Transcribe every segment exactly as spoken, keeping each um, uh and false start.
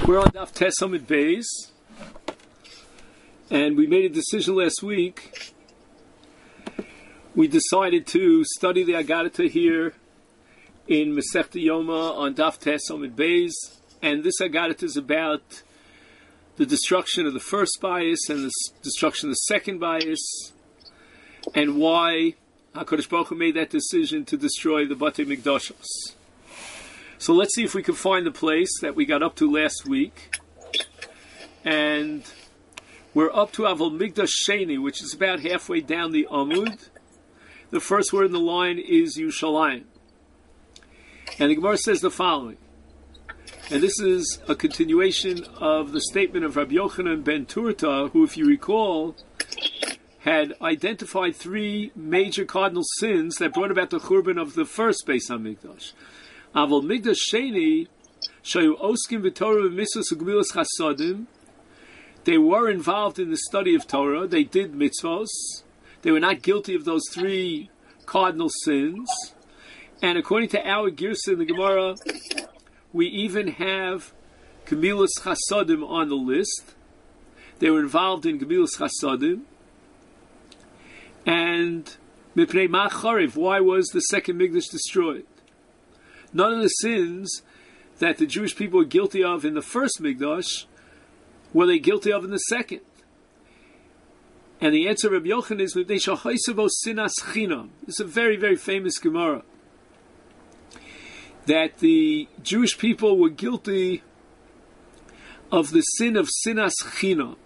We're on Daf Tes Amud Beis, and we made a decision last week. We decided to study the Agadata here in Masechta Yoma on Daf Tes Amud Beis, and this Agadata is about the destruction of the first bias and the destruction of the second bias, and why HaKadosh Baruch Hu made that decision to destroy the Batei Mikdashos. So let's see if we can find the place that we got up to last week. And we're up to Aval Migdash Sheni, which is about halfway down the Amud. The first word in the line is Yushalayim. And the Gemara says the following. And this is a continuation of the statement of Rabbi Yochanan ben Turta, who, if you recall, had identified three major cardinal sins that brought about the Churban of the first Beis HaMikdash. Aval Migdash Sheni, Shayu Oskim v'Torah v'Mitzvos u'Gemilas Chasadim. They were involved in the study of Torah. They did mitzvos. They were not guilty of those three cardinal sins. And according to our Girsa in the Gemara, we even have Gemilas Chasadim on the list. They were involved in Gemilas Chasadim. And Mipnei Ma Charev, why was the second Migdash destroyed? None of the sins that the Jewish people were guilty of in the first Mikdash were they guilty of in the second. And the answer of Rabbi Yochanan is Mipnei Shachaisavo Sinas Chinam. It's a very, very famous Gemara. That the Jewish people were guilty of the sin of Sinas Chinam.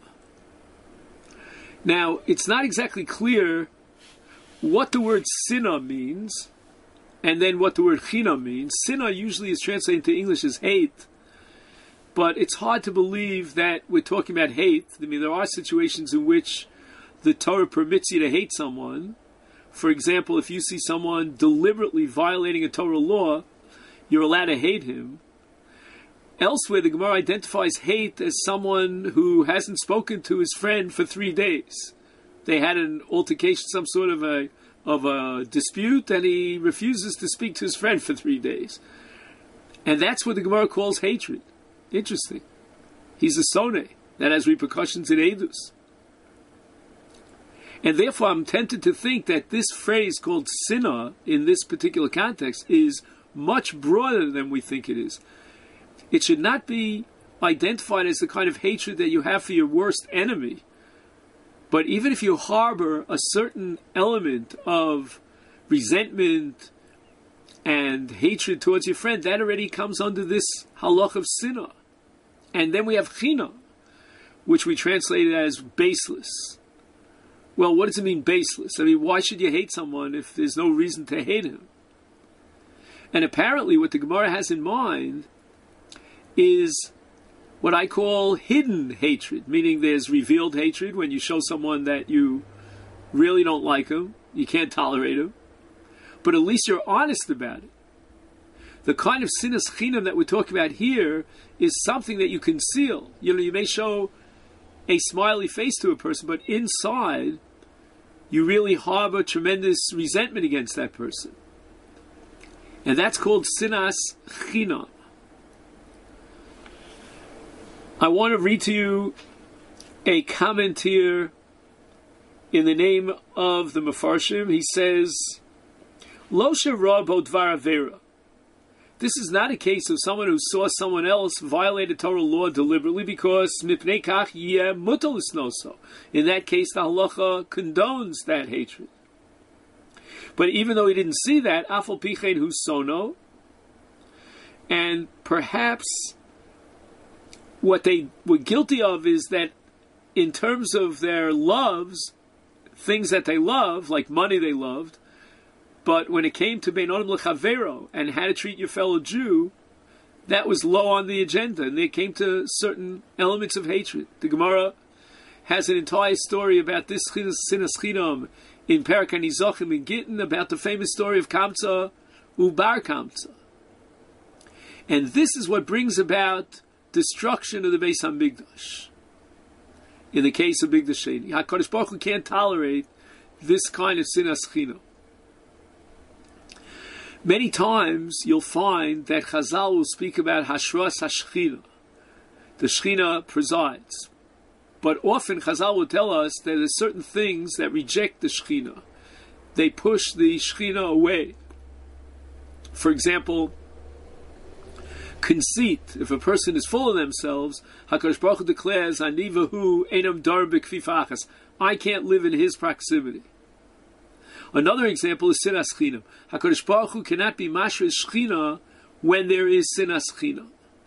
Now, it's not exactly clear what the word Sinah means, and then what the word China means. Sinah usually is translated into English as hate, but it's hard to believe that we're talking about hate. I mean, there are situations in which the Torah permits you to hate someone. For example, if you see someone deliberately violating a Torah law, you're allowed to hate him. Elsewhere, the Gemara identifies hate as someone who hasn't spoken to his friend for three days. They had an altercation, some sort of a of a dispute, and he refuses to speak to his friend for three days. And that's what the Gemara calls hatred. Interesting. He's a soneh. That has repercussions in Eidus. And therefore I'm tempted to think that this phrase called sinah in this particular context is much broader than we think it is. It should not be identified as the kind of hatred that you have for your worst enemy. But even if you harbor a certain element of resentment and hatred towards your friend, that already comes under this halach of sinah. And then we have china, which we translate as baseless. Well, what does it mean, baseless? I mean, why should you hate someone if there's no reason to hate him? And apparently what the Gemara has in mind is what I call hidden hatred, meaning there's revealed hatred when you show someone that you really don't like him, you can't tolerate him, but at least you're honest about it. The kind of sinas chinam that we're talking about here is something that you conceal. You know, you may show a smiley face to a person, but inside you really harbor tremendous resentment against that person. And that's called sinas chinam. I want to read to you a comment here in the name of the Mefarshim. He says, Lo shera bo dvar avera. This is not a case of someone who saw someone else violate a Torah law deliberately because mipnei kach yeh mutar lisnoso. In that case, the halacha condones that hatred. But even though he didn't see that, afal pichein hu sono, and perhaps what they were guilty of is that in terms of their loves, things that they love, like money they loved, but when it came to bein odom lechavero and how to treat your fellow Jew, that was low on the agenda, and they came to certain elements of hatred. The Gemara has an entire story about this sinas chinam in Perek HaNizochim in Gittin, about the famous story of Kamsa ubar Kamsa. And this is what brings about destruction of the Beis HaMikdash. In the case of Migdash Sheni, HaKadosh Baruch Hu can't tolerate this kind of sinas chinam. Many times you'll find that Chazal will speak about Hashras HaShechina, the Shekhinah presides. But often Chazal will tell us that there are certain things that reject the Shekhinah. They push the Shekhinah away. For example, conceit. If a person is full of themselves, HaKadosh Baruch Hu declares, Ani v'hu einam dar b'kfifa achas. I can't live in his proximity. Another example is sinas chinam. HaKadosh Baruch Hu cannot be mashra Shekhinah when there is sinas chinam.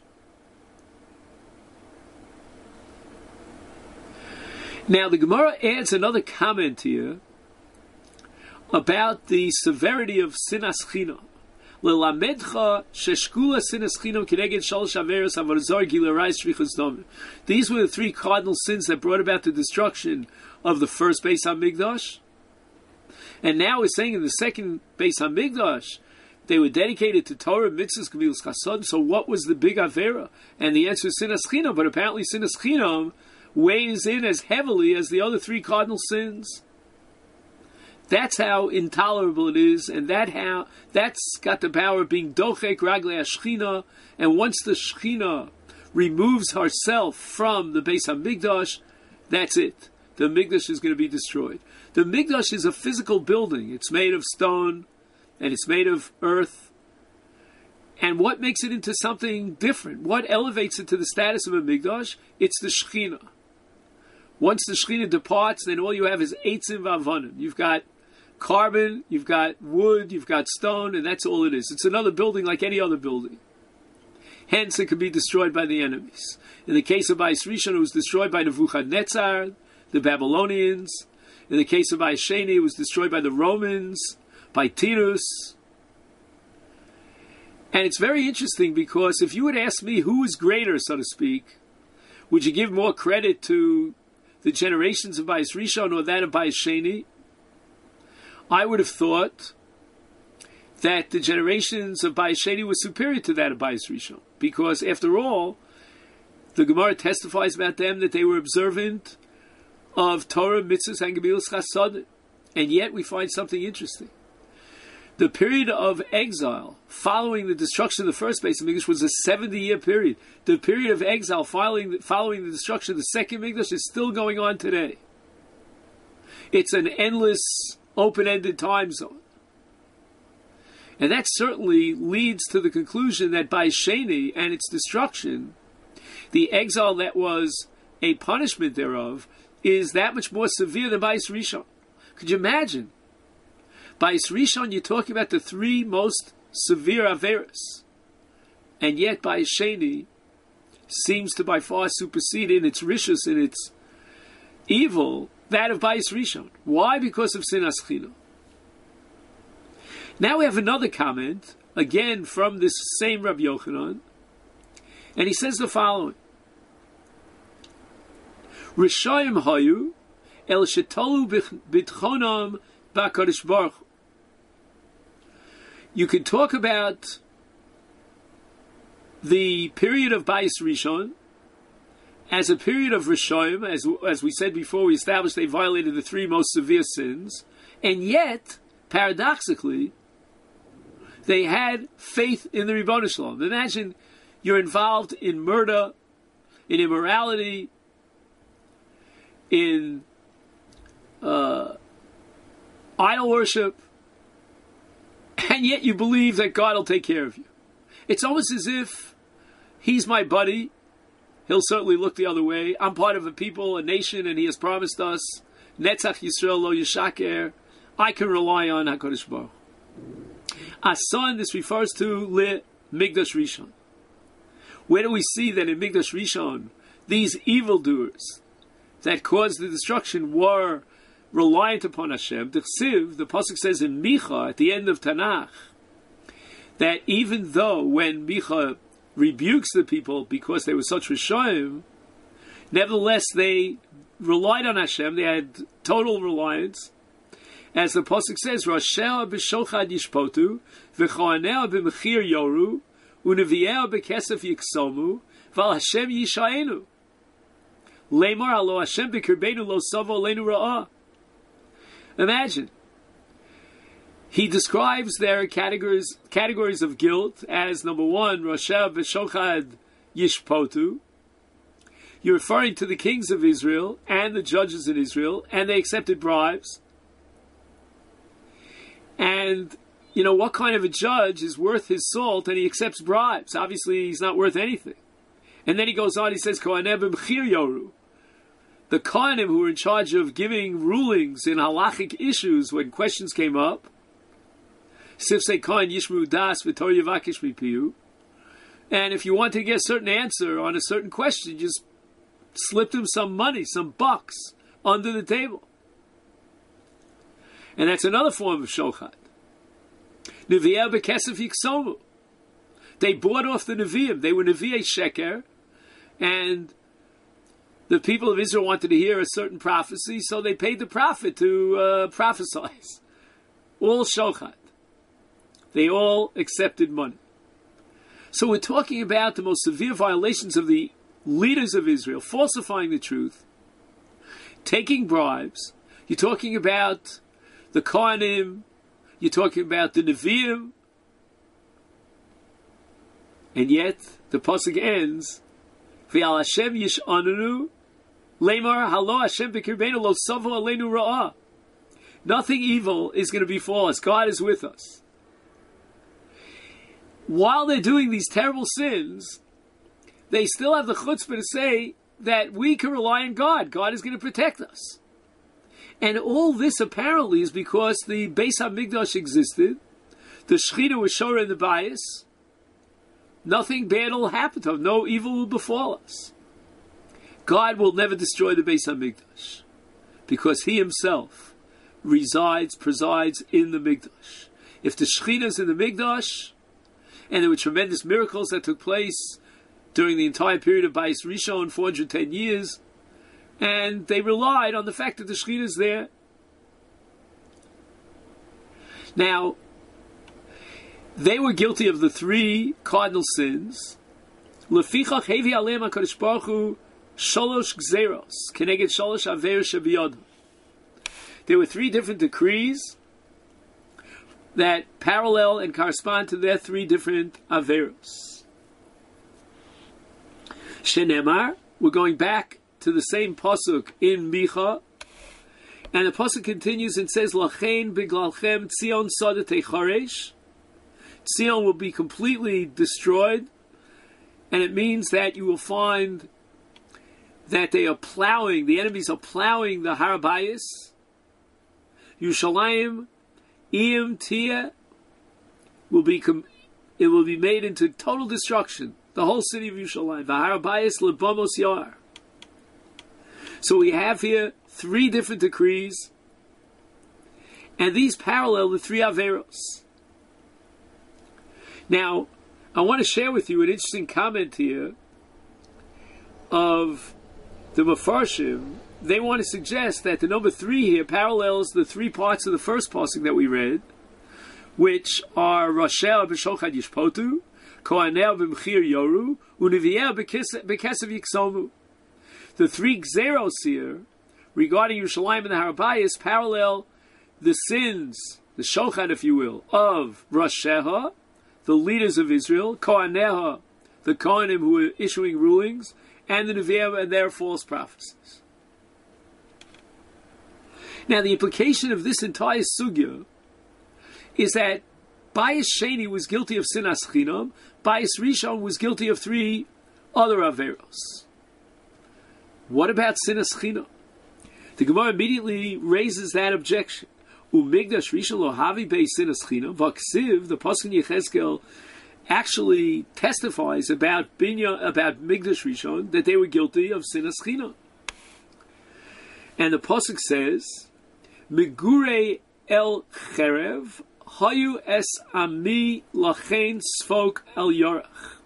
Now the Gemara adds another comment here about the severity of sinas chinam. L'lamedcha sheshkula sinas chinam kineged shalosh averos avarzar gilarais shvichus domim. These were the three cardinal sins that brought about the destruction of the first Beis HaMikdash. And now we're saying in the second Beis HaMikdash, they were dedicated to Torah, mitzvahs, gemilas chasad. So what was the big avera? And the answer is sinas chinam. But apparently sinas chinam weighs in as heavily as the other three cardinal sins. That's how intolerable it is, and that how that's got the power of being dochek raglei Shechina. And once the Shechina removes herself from the Beis HaMikdash, that's it. The Mikdash is going to be destroyed. The Mikdash is a physical building. It's made of stone, and it's made of earth. And what makes it into something different? What elevates it to the status of a Mikdash? It's the Shechina. Once the Shekhinah departs, then all you have is eitzim v'avanim. You've got carbon, you've got wood, you've got stone, and that's all it is. It's another building like any other building. Hence, it can be destroyed by the enemies. In the case of Bayis Rishon, it was destroyed by Nebuchadnezzar, the Babylonians. In the case of Bayis Sheni, it was destroyed by the Romans, by Titus. And it's very interesting because if you would ask me who is greater, so to speak, would you give more credit to the generations of Bayis Rishon or that of Bayis Sheni? I would have thought that the generations of Bayis Sheni were superior to that of Bayis Rishon, because after all, the Gemara testifies about them that they were observant of Torah, mitzvahs, and gemilas chasad, and yet we find something interesting. The period of exile following the destruction of the first Beis HaMikdash was a seventy-year period. The period of exile following the, following the destruction of the second Mikdash is still going on today. It's an endless, open-ended time zone. And that certainly leads to the conclusion that by Sheni and its destruction, the exile that was a punishment thereof is that much more severe than Bayis Rishon. Could you imagine? Bayis Rishon, you're talking about the three most severe averos, and yet Bayis Sheni seems to by far supersede in its rishus, in its evil, that of Bayis Rishon. Why? Because of sinas chinam. Now we have another comment, again from this same Rabbi Yochanan, and he says the following: Rishayim hayu el shetolu bitchonam b'Hakadosh Baruch Hu. You could talk about the period of Bayis Rishon as a period of Rishayim, as as we said before, we established they violated the three most severe sins, and yet, paradoxically, they had faith in the Ribono Shel Olam. Imagine you're involved in murder, in immorality, in uh, idol worship, and yet you believe that God will take care of you. It's almost as if he's my buddy. He'll certainly look the other way. I'm part of a people, a nation, and he has promised us, Netzach Yisrael lo yishaker. I can rely on HaKadosh Baruch Hu. Asan, this refers to Le Migdash Rishon. Where do we see that in Migdash Rishon, these evildoers that caused the destruction were reliant upon Hashem? The Chsiv, the Pasuk says in Micha, at the end of Tanakh, that even though when Micha rebukes the people because they were such Rishayim, nevertheless they relied on Hashem, they had total reliance. As the Pasuk says, Roshea b'shochad yishpotu, v'choanea b'mechir yoru, u'neviea b'kesef yiksomu, v'al Hashem yishayenu. Lemar alo Hashem b'kirbeinu lo savo leinu ra'ah. Imagine. He describes their categories categories of guilt as, number one, Roshea b'shochad yishpotu. You're referring to the kings of Israel and the judges in Israel, and they accepted bribes. And, you know, what kind of a judge is worth his salt and he accepts bribes? Obviously, he's not worth anything. And then he goes on, he says, Kohanim b'mchir yoru. The Kohanim who were in charge of giving rulings in halachic issues when questions came up, Sifsei Kohen Yishmu Das V'tor Yevakish Mipiyu. And if you want to get a certain answer on a certain question, just slip them some money, some bucks, under the table. And that's another form of shochat. Nevi'ah b'kesef yiksomu. They bought off the Nevi'im. They were Nevi'ei Sheker, and the people of Israel wanted to hear a certain prophecy, so they paid the prophet to uh, prophesize. All shochat. They all accepted money. So we're talking about the most severe violations of the leaders of Israel, falsifying the truth, taking bribes. You're talking about the Kohanim, you're talking about the Nevi'im, and yet the pasuk ends, V'al Hashem yish'ananu, Lemar halo Hashem b'kirbeinu lo savo aleinu ra'ah. Nothing evil is going to befall us. God is with us. While they're doing these terrible sins, they still have the chutzpah to say that we can rely on God. God is going to protect us. And all this apparently is because the Beis HaMikdash existed, the Shechina was shora in the bias, nothing bad will happen to us, no evil will befall us. God will never destroy the Beis HaMikdash because He Himself resides, presides in the Mikdash. If the Shechina is in the Mikdash, and there were tremendous miracles that took place during the entire period of Bayis Rishon, four hundred ten years, and they relied on the fact that the Shechina is there. Now, they were guilty of the three cardinal sins. Lefichach hevi aleim HaKadosh Baruch Hu sholosh gzeros keneged sholosh averos shebiyodam. There were three different decrees that parallel and correspond to their three different averos. Shenemar, we're going back to the same pasuk in Micha, and the pasuk continues and says, Lachein biglalchem Tzion sada techaresh. Tzion will be completely destroyed, and it means that you will find that they are plowing, the enemies are plowing the Har Habayis. Yushalayim Iyam Tia will be com- it will be made into total destruction. The whole city of Yerushalayim. V'Har Habayis lebamos yar. So we have here three different decrees, and these parallel the three averos. Now, I want to share with you an interesting comment here of the Mefarshim. They want to suggest that the number three here parallels the three parts of the first pasuk that we read, which are Rashel b'shochad yishpotu, Kohanel b'mchir yoru, u'nevi'eh b'kesav yiksomu. The three gzeros here regarding Yerushalayim and the Har Habayis parallel the sins, the shochad, if you will, of Rasheha, the leaders of Israel, Kohaneha, the Kohanim who were issuing rulings, and the Nevi'im and their false prophecies. Now, the implication of this entire sugya is that Bayis Sheni was guilty of sinas chinam, Bayis Rishon was guilty of three other averos. What about sinas chinam? The Gemara immediately raises that objection. Umigdash Rishon lo havi bei sinas chinam, v'ksiv, the pasuk in Yechezkel actually testifies about Binya, about Migdash Rishon, that they were guilty of sinas chinam. And the pasuk says, Megure el cherev, hayu es ami lachein sfok el yorach.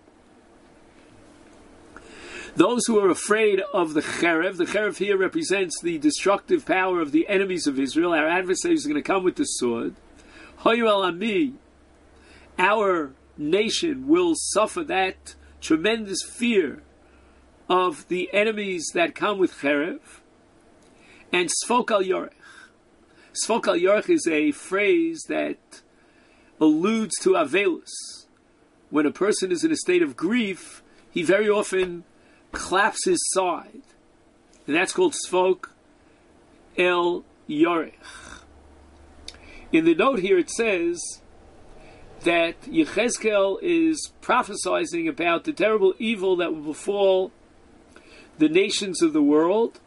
Those who are afraid of the cherev, the cherev here represents the destructive power of the enemies of Israel. Our adversaries are going to come with the sword. Hayu el ami, our nation will suffer that tremendous fear of the enemies that come with cherev. And sfok al yorach. Sfok al yorach is a phrase that alludes to avelus. When a person is in a state of grief, he very often claps his side. And that's called Tzfok El Yorech. In the note here it says that Yechezkel is prophesying about the terrible evil that will befall the nations of the world,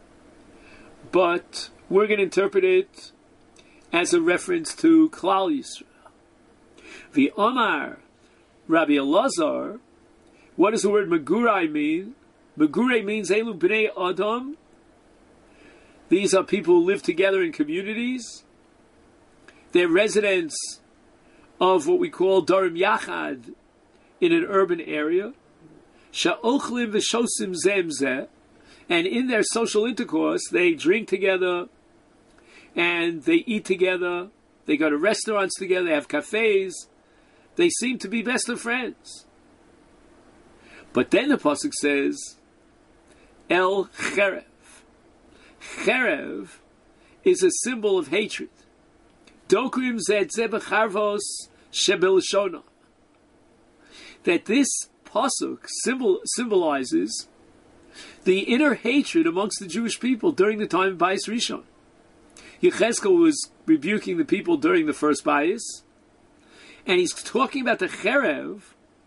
but we're going to interpret it as a reference to Klal Yisrael. The Omar Rabbi Elazar, what does the word Megurai mean? Megurai means Elu B'nei Adam. These are people who live together in communities. They're residents of what we call Darim Yachad in an urban area. Sha'ochlim v'shosim zem zeh. And in their social intercourse, they drink together and they eat together. They go to restaurants together. They have cafes. They seem to be best of friends. But then the pasuk says, El Cherev. Cherev is a symbol of hatred. Dokrim zed zeh b'charvos shebelshona. That this pasuk symbol, symbolizes the inner hatred amongst the Jewish people during the time of Bayis Rishon. Yechezkel was rebuking the people during the first Bayis, and he's talking about the Cherev,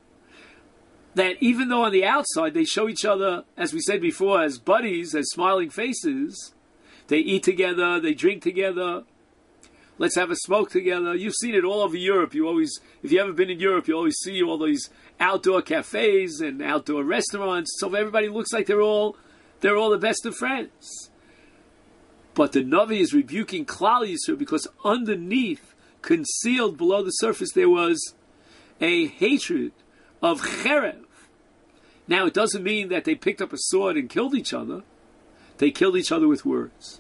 that even though on the outside they show each other, as we said before, as buddies, as smiling faces, they eat together, they drink together, let's have a smoke together. You've seen it all over Europe. You always, if you haven't been in Europe, you always see all these outdoor cafes and outdoor restaurants. So everybody looks like they're all, they're all the best of friends. But the Navi is rebuking Klal Yisrael because underneath, concealed below the surface, there was a hatred of Cherev. Now, it doesn't mean that they picked up a sword and killed each other. They killed each other with words.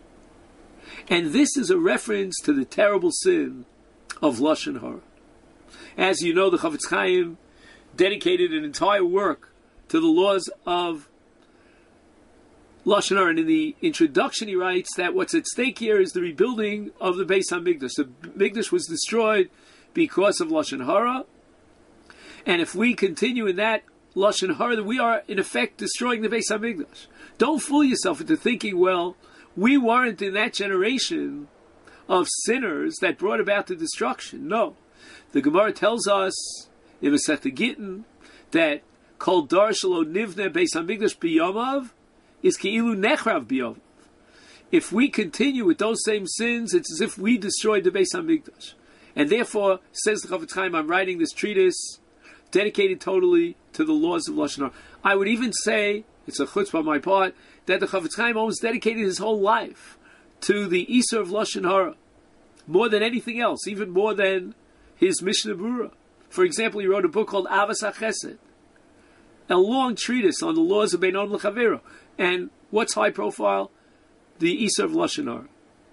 And this is a reference to the terrible sin of Lashon Hara. As you know, the Chafetz Chaim dedicated an entire work to the laws of Lashon Hara. And in the introduction, he writes that what's at stake here is the rebuilding of the Beis HaMikdash. The Mikdash was destroyed because of Lashon Hara. And if we continue in that Lashon Hara, we are in effect destroying the Beis HaMikdash. Don't fool yourself into thinking, well, we weren't in that generation of sinners that brought about the destruction. No. The Gemara tells us in Masechta Gittin that Kol Dar Shelo Nivne Beis HaMikdash B'Yomav is Ki'ilu Nechrav B'Yomav. If we continue with those same sins, it's as if we destroyed the Beis HaMikdash. And therefore, says the Chafetz Chaim, I'm writing this treatise dedicated totally to the laws of Lashon Hara. I would even say, it's a chutzpah on my part, that the Chafetz Chaim almost dedicated his whole life to the Isur of Lashon Hara, more than anything else, even more than his Mishnah Berurah. For example, he wrote a book called Avas HaChesed, a long treatise on the laws of Bein Adam L'Chavero. And what's high profile? The Isur of Lashon Hara.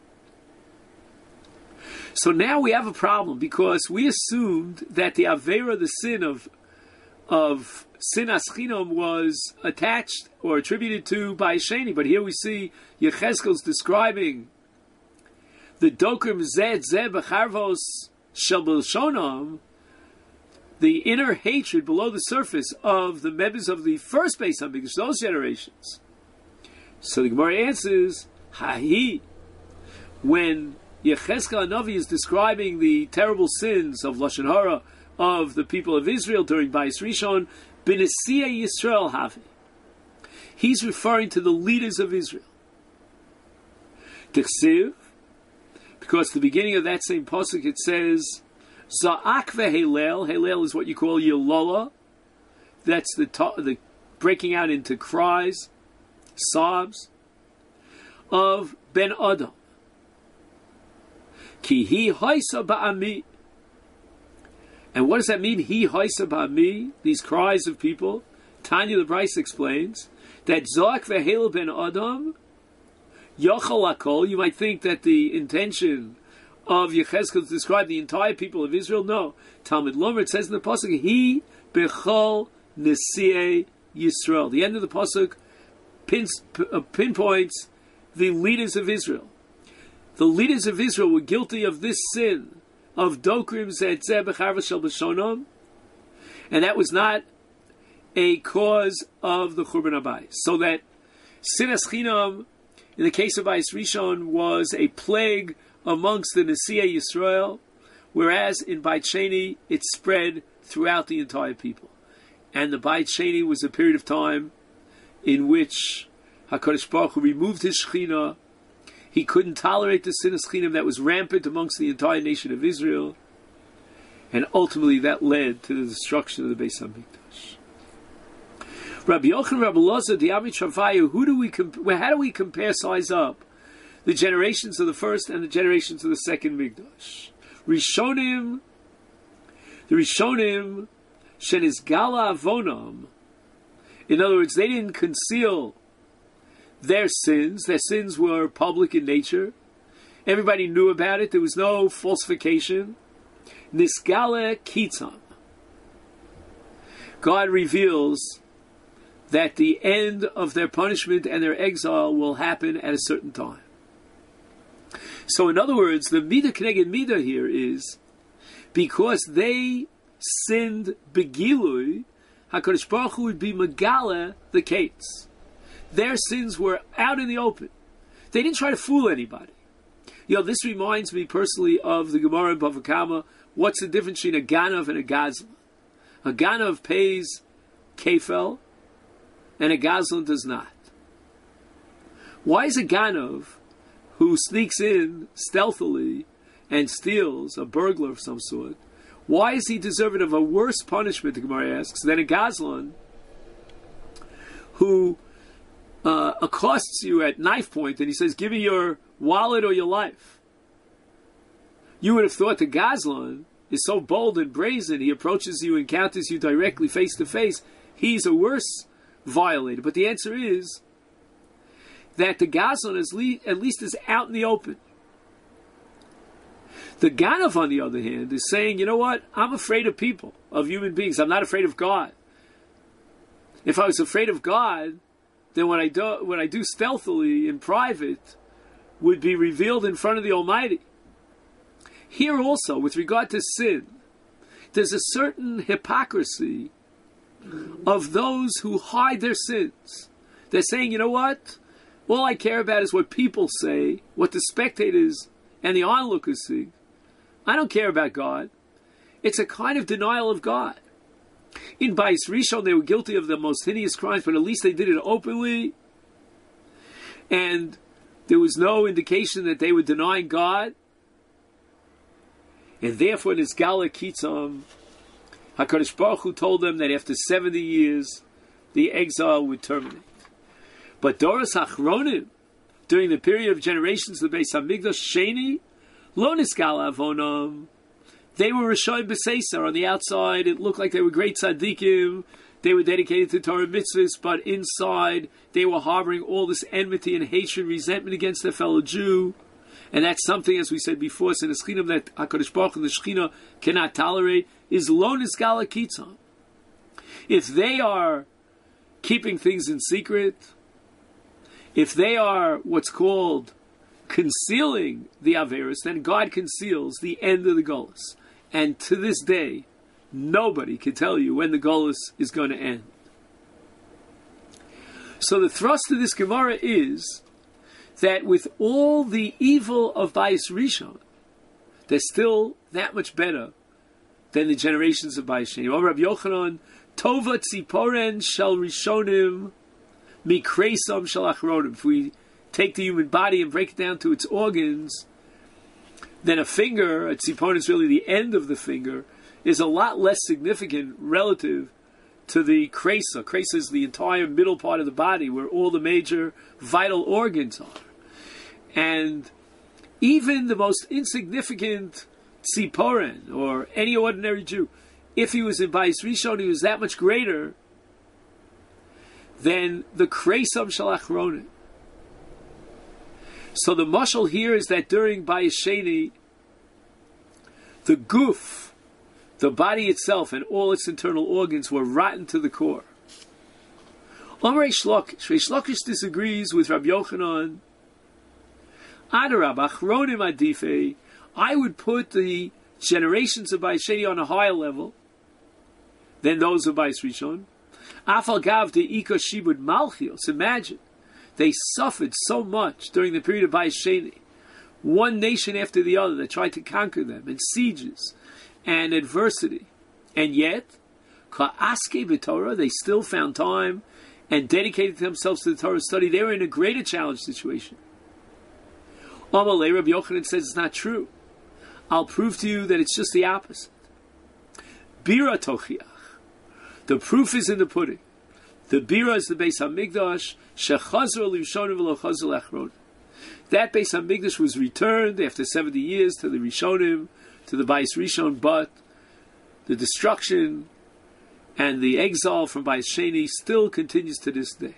So now we have a problem because we assumed that the Avera, the sin of of Sinas Chinam, was attached or attributed to by Sheni. But here we see Yechezkel's describing the Dokrim Zed Zeh B'charvos Shel B'Shonam, the inner hatred below the surface of the members of the first Beis HaMikdash, those generations. So the Gemara answers, Hahi, when Yechezkel Hanavi is describing the terrible sins of Lashon Hara of the people of Israel during Bayis Rishon, B'Nesiya Yisrael Havi. He's referring to the leaders of Israel. T'chsiv, because the beginning of that same pasuk it says, Za'ak ve'helel. Helel is what you call Yolola. That's the, to- the breaking out into cries, sobs of Ben Adam. Ki hi haisa ba'ami. And what does that mean? Hi haisa ba'ami. These cries of people. Tanya the Bryce explains that Zoak ve'hel ben Adam Yochel Hakol. You might think that the intention of Yechezkel to describe the entire people of Israel. No. Talmud Lomer, it says in the pasuk, He bechol nesiei Yisrael. The end of the pasuk pins, uh, pinpoints the leaders of Israel. The leaders of Israel were guilty of this sin of Dokrim Zed Zeh B'charvos Shel B'Shonam, and that was not a cause of the Churban Habayis. So that Sinas Chinam, in the case of Bayis Rishon, was a plague amongst the Nesiya Yisrael, whereas in Bayit Sheni it spread throughout the entire people. And the Bayit Sheni was a period of time in which HaKadosh Baruch Hu removed his Shechina. He couldn't tolerate the Sinas Chinam that was rampant amongst the entire nation of Israel. And ultimately that led to the destruction of the Beis HaMikdash. Rabbi Yochanan, Rabbi Elazar, the Amit Shavaya, who do we comp- how do we compare, size up the generations of the first and the generations of the second Mikdash? Rishonim, the Rishonim, Shenis Gala Avonam. In other words, they didn't conceal their sins. Their sins were public in nature. Everybody knew about it. There was no falsification. Nisgale Kitzam. God reveals that the end of their punishment and their exile will happen at a certain time. So in other words, the Midah Keneged Midah here is because they sinned Begilui, HaKadosh Baruch Hu would be Megala the Kates. Their sins were out in the open. They didn't try to fool anybody. You know, this reminds me personally of the Gemara in Bava Kama. What's the difference between a Ganav and a Gazlan? A Ganav pays Kefel, and a Gazlan does not. Why is a Ganav who sneaks in stealthily and steals, a burglar of some sort, why is he deserving of a worse punishment, the Gemara asks, than a Gazlan who uh, accosts you at knife point and he says, give me your wallet or your life? You would have thought the Gazlan is so bold and brazen, he approaches you, encounters you directly face to face, he's a worse violator. But the answer is that the Gazlan is le- at least is out in the open. The Ganav, on the other hand, is saying, you know what, I'm afraid of people, of human beings. I'm not afraid of God. If I was afraid of God, then what I do, what I do stealthily in private would be revealed in front of the Almighty. Here also, with regard to sin, there's a certain hypocrisy of those who hide their sins. They're saying, you know what? All I care about is what people say, what the spectators and the onlookers see. I don't care about God. It's a kind of denial of God. In Bayis Rishon, they were guilty of the most heinous crimes, but at least they did it openly. And there was no indication that they were denying God. And therefore, this Gala Kitzam, HaKadosh Baruch Hu told them that after seventy years, the exile would terminate. But Doros Achronim, during the period of generations of the Beis HaMikdash, Sheni, Lo Niskal Avonam, they were Rishonim B'Seisar. On the outside, it looked like they were great tzaddikim, they were dedicated to Torah mitzvahs, but inside, they were harboring all this enmity and hatred, resentment against their fellow Jew. And that's something, as we said before, so the Shechinah that HaKadosh Baruch Hu and the Shechinah cannot tolerate, is Lo Niskal Kitzam. If they are keeping things in secret, if they are what's called concealing the Averis, then God conceals the end of the Golus. And to this day, nobody can tell you when the Golus is going to end. So the thrust of this Gemara is that with all the evil of Bayis Rishon, they're still that much better than the generations of Bayis Sheni. Rabbi Yochanan, Tova Tziporen Shel Rishonim Mikreisam Shel Achronim. If we take the human body and break it down to its organs, then a finger, a Tziporen is really the end of the finger, is a lot less significant relative to the Kresa. Kresa is the entire middle part of the body where all the major vital organs are. And even the most insignificant Tziporen, or any ordinary Jew, if he was in Bayis Rishon, he was that much greater than the Kreisam Shel Achronim. So the mashal here is that during Bayis Sheni, the guf, the body itself and all its internal organs were rotten to the core. Amrei Shlokish, Reish Lakish disagrees with Rabbi Yochanan. Adarab, Achronim Adifei, I would put the generations of Bayis Sheni on a higher level than those of Bayis Rishon. Afal gav de ika shibud malchios. Imagine, they suffered so much during the period of Bayis Sheni. One nation after the other that tried to conquer them, and sieges, and adversity. And yet, ka'aske b'Torah, they still found time and dedicated themselves to the Torah study. They were in a greater challenge situation. Amalei, Rabbi Yochanan says it's not true. I'll prove to you that it's just the opposite. Bira tochiach. The proof is in the pudding. The bira is the Beis Hamikdash. Shechazor l'Rishonim v'lo chazor l'Achronim. That Beis Hamikdash was returned after seventy years to the Rishonim, to the Bayis Rishon, but the destruction and the exile from Bayis Sheni still continues to this day.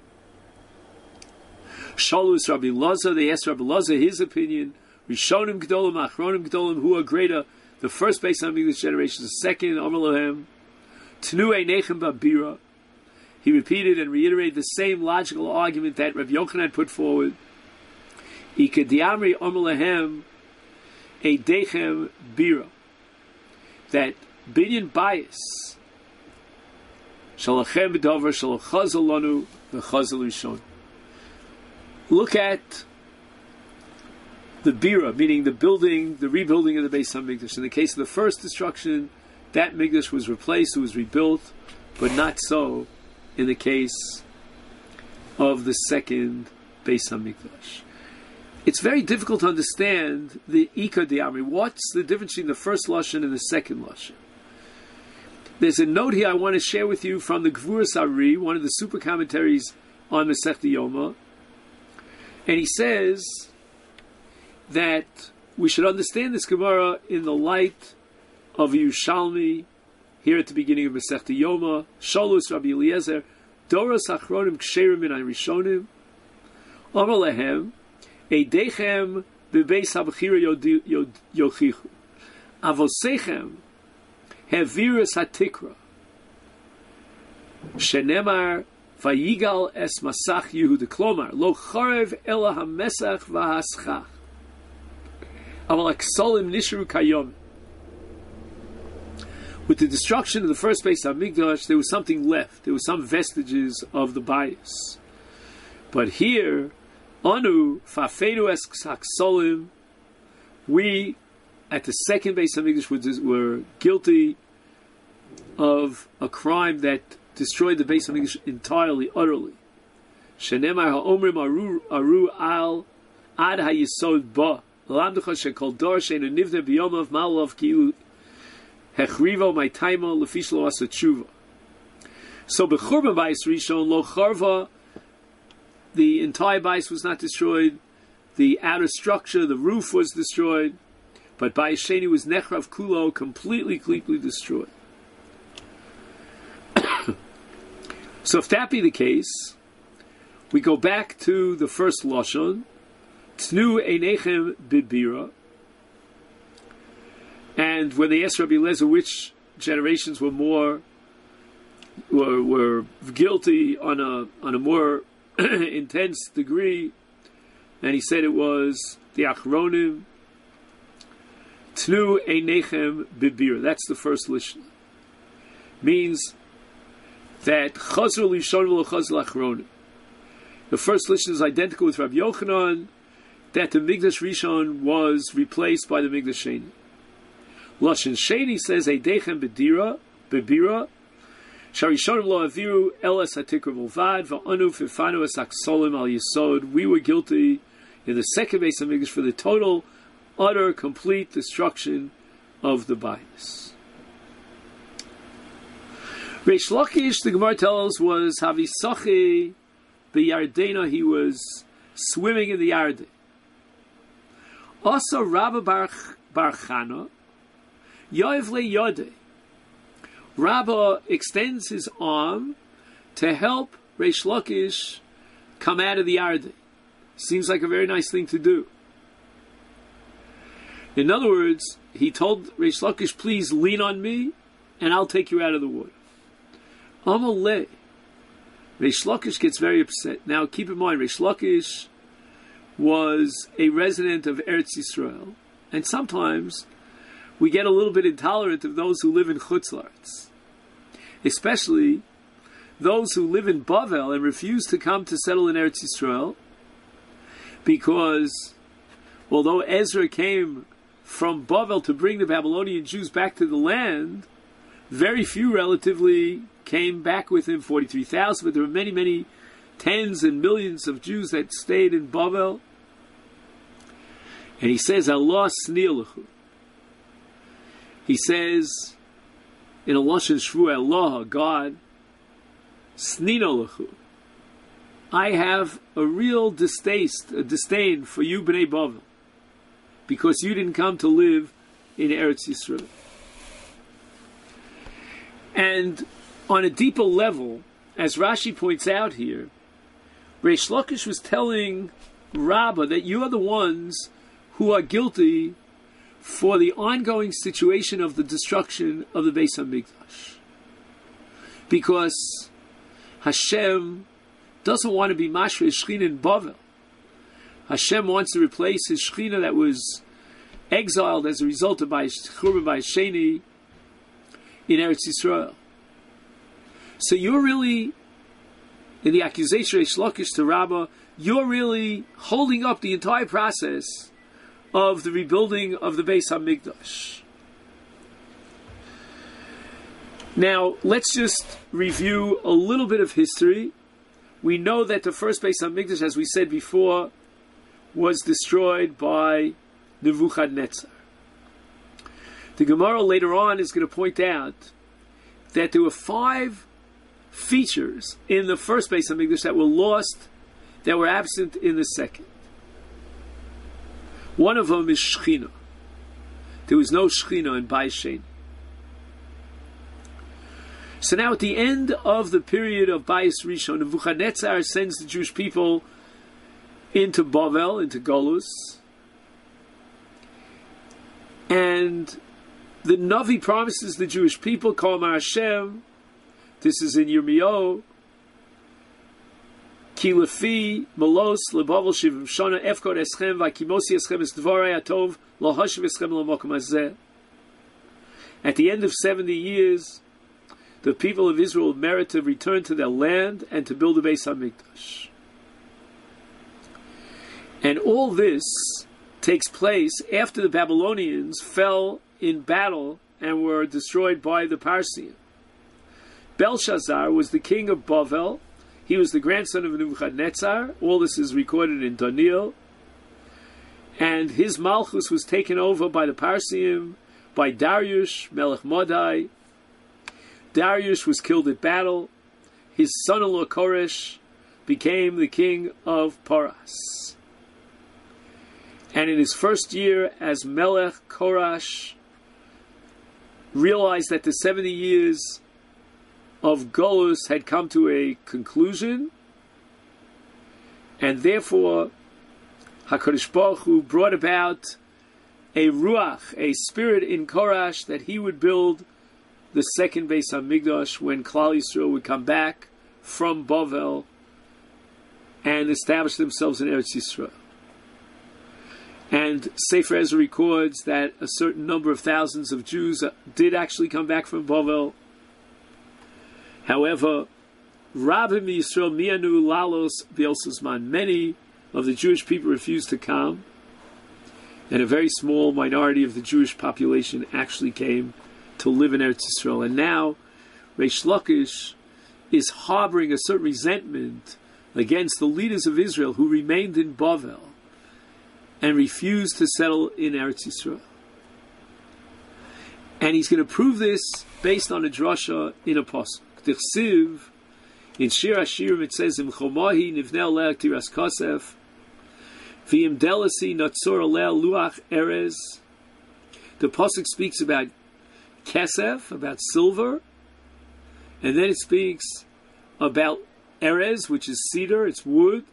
Shalus Rabbi Loza, they asked Rabbi Loza his opinion. Rishonim Gdolim, Achronim Gdolim, who are greater? The first Beis Hamikdash generation, the second, Amar Lahem. Tnu Einechem Babira. He repeated and reiterated the same logical argument that Rabbi Yochanan put forward. Ike Diamri Amar Lahem Eidechem Bira. That Binyan Bayis Shalachem B'Dover Shalachazal Lanu V'Chazal Rishon. Look at the Bira, meaning the building, the rebuilding of the Beis Hamikdash. In the case of the first destruction, that Mikdash was replaced, it was rebuilt, but not so in the case of the second Beis Hamikdash. It's very difficult to understand the Ika Diamri. What's the difference between the first Lashon and the second Lashon? There's a note here I want to share with you from the Gvuras Ari, one of the super commentaries on Masechta Yoma. And he says that we should understand this Gemara in the light of Yerushalmi, here at the beginning of Masechta Yoma, Shalus Rabbi Eliezer, Doros Achronim Ksherim Min Rishonim, Amar Lehem, Eidechem Bebeis Habchira Yochichu, Avosechem Hevirus Hatikra, Shenemar Vayigal es Masach Yehuda, Klomar Lo Charev Ela HaMesach Vahaschach, Aval Aksolim Nishru Kayom. With the destruction of the first Beis Hamikdash, there was something left. There was some vestiges of the bias. But here, Anu Fafeinu es Aksolim, we at the second Beis Hamikdash were guilty of a crime that destroyed the Beis Hamikdash entirely, utterly. Shenemar ha'omrim aru aru al ad ha'yisod ba lamducha shekol dor sheinu nivne b'yomav ma'alav ki'u hechrivo ma'taimo lefish lo asa tshuva. So b'churban Bayis Rishon lo charva, the entire Bayis was not destroyed, the outer structure, the roof was destroyed, but Bayis Sheni was nechrav kulo, completely, completely destroyed. So if that be the case, we go back to the first Lashon, Tnu Einechem Bibira, and when they asked Rabbi Eliezer which generations were more, were, were guilty on a on a more intense degree, and he said it was the Achronim, Tnu Einechem Bibira. That's the first Lishna. Means that Chazor Lishon v'lo Chazor Achronim. The first Lishon is identical with Rabbi Yochanan, that the Migdash Rishon was replaced by the Migdash Sheni. Lashon Sheni says, Eidechem B'dira, B'bira, Sharishonim lo aviru eles hatikra v'olvad, v'anu fifanu es aksolim al yisod. We were guilty in the second Beis Hamikdash for the total, utter, complete destruction of the bias. Reish Lakish, the Gemara tells, was Havisachi b'Yardena. He was swimming in the Yarden. Also, Rabba Bar Chana, Yoev le Yodeh. Rabba extends his arm to help Reish Lakish come out of the Yarden. Seems like a very nice thing to do. In other words, he told Reish Lakish, please lean on me, and I'll take you out of the water. Amalei. Reish Lakish gets very upset. Now, keep in mind, Reish Lakish was a resident of Eretz Yisrael, and sometimes we get a little bit intolerant of those who live in Chutz La'aretz, especially those who live in Bavel and refuse to come to settle in Eretz Yisrael, because although Ezra came from Bavel to bring the Babylonian Jews back to the land, very few relatively came back with him, forty-three thousand, but there were many, many tens and millions of Jews that stayed in Bavel. And he says, Allah sni'alechu. He says, in a Lashon Shvu, Allah, God, sninolechu. I have a real distaste, a disdain for you, Bnei Bavel, because you didn't come to live in Eretz Yisrael. And on a deeper level, as Rashi points out here, Reish Lakish was telling Rabbah that you are the ones who are guilty for the ongoing situation of the destruction of the Beis HaMikdash. Because Hashem doesn't want to be Mashra his Shechina in Bavel. Hashem wants to replace his Shechina that was exiled as a result of Churban Bayis Sheni in Eretz Yisrael. So you're really, in the accusation of Reish Lakish to Rabbah, you're really holding up the entire process of the rebuilding of the Beis HaMikdash. Now, let's just review a little bit of history. We know that the first Beis HaMikdash, as we said before, was destroyed by Nebuchadnezzar. The Gemara later on is going to point out that there were five features in the first Beis HaMikdash that were lost, that were absent in the second. One of them is Shechina. There was no Shechina in Bayis Sheni. So now at the end of the period of Bayis Rishon, Nebuchadnezzar sends the Jewish people into Bavel, into Golus. And the Navi promises the Jewish people, Kol Amar Hashem, this is in Yirmiyahu, Ki lefi malos lebavel shivim shana efkod eschem v'kimosi eschem es dvarei atov lo hashiv eschem l'mokom hazeh. At the end of seventy years, the people of Israel merit to return to their land and to build a Beis HaMikdash. And all this takes place after the Babylonians fell in battle and were destroyed by the Parsians. Belshazzar was the king of Bavel. He was the grandson of Nebuchadnezzar. All this is recorded in Daniel. And his Malchus was taken over by the Parsians, by Darius, Melech Madai. Darius was killed at battle. His son-in-law Koresh became the king of Paras. And in his first year as Melech, Koresh realized that the seventy years of Golus had come to a conclusion, and therefore HaKadosh Baruch Hu brought about a ruach, a spirit in Koresh, that he would build the second Beis HaMikdash when Klal Yisrael would come back from Bavel and establish themselves in Eretz Yisrael. And Sefer Ezra records that a certain number of thousands of Jews did actually come back from Bavel. However, Rabim Yisrael mianu lalos b'Yosuzman, many of the Jewish people refused to come, and a very small minority of the Jewish population actually came to live in Eretz Yisrael. And now, Reish Lakish is harboring a certain resentment against the leaders of Israel who remained in Bavel and refused to settle in Eretz Yisrael. And he's going to prove this based on a drasha in a pasuk. T'chsiv, in Shir Hashirim it says, Im chomahi nivnei aleh tiras kosef, v'im delasi natzor aleh luach erez. The pasuk speaks about kesef, about silver, and then it speaks about erez, which is cedar, it's wood.